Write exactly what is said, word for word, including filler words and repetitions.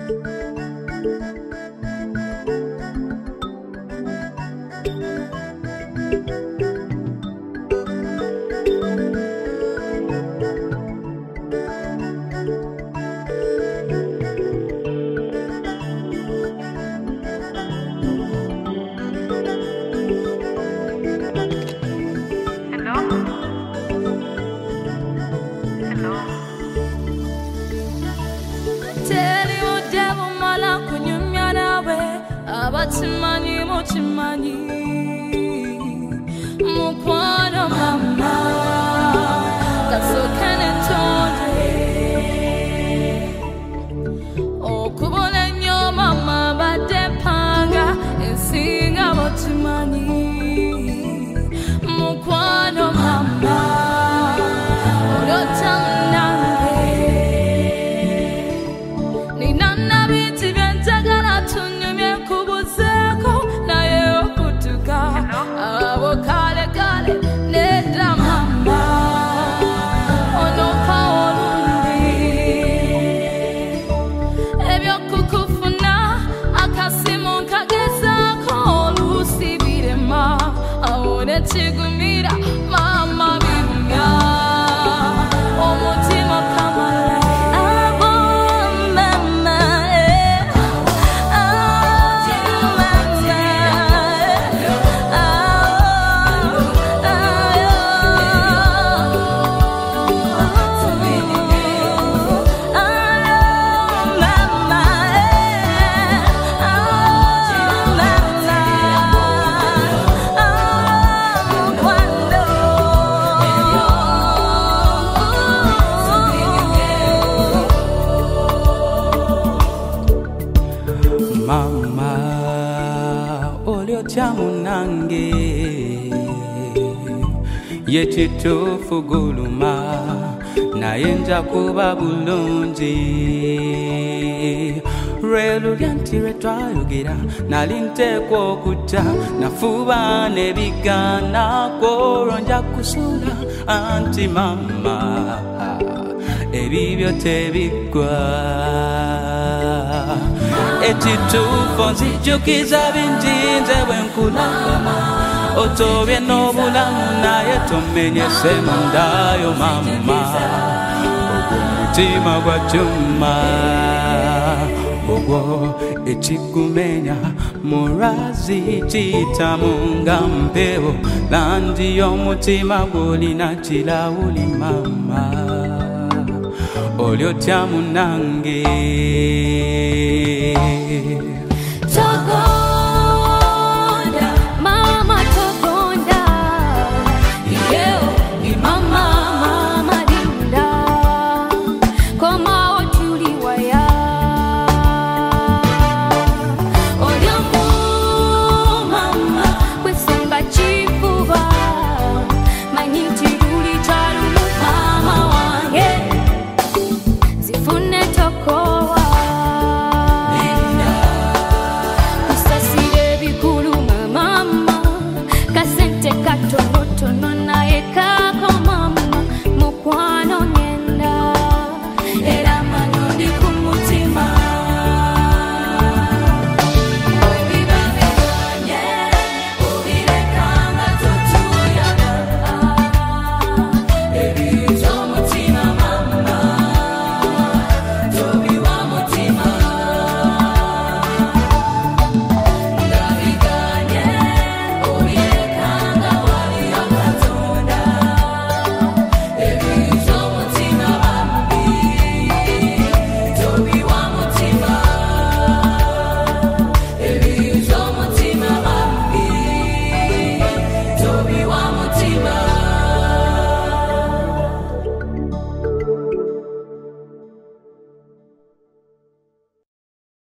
Chimani, mo chimani, mo kwano mama, that's so can it oh, kubona nyo mama, but de panga, and sing about chimani, mo kwano mama, oh, don't tell me ni nana biti bientagara tunyumye kubuze. Kale kale neda mama ono paolundi ebyo kukufuna akasimu kageza kolusibirema awone chigumira mama bimya omutima kamala abo mama eh Mama, olio chamunange yechitufu guluma na yenja kuba bulungi relu lyantire twayogera nalinteekwa okuta nafuba nebigana koronja kusula anti mama ebibyo tebigwa etitufu nzijukiza bingi nze bwenkulaba otobye n'obulamu naye tomenyese mundayo mama omutima gwa kyuma ogwo ekikumenya murazi kiyitamu nga mpewo langi y'omutima gw'olina kirawuli mama oli otya munange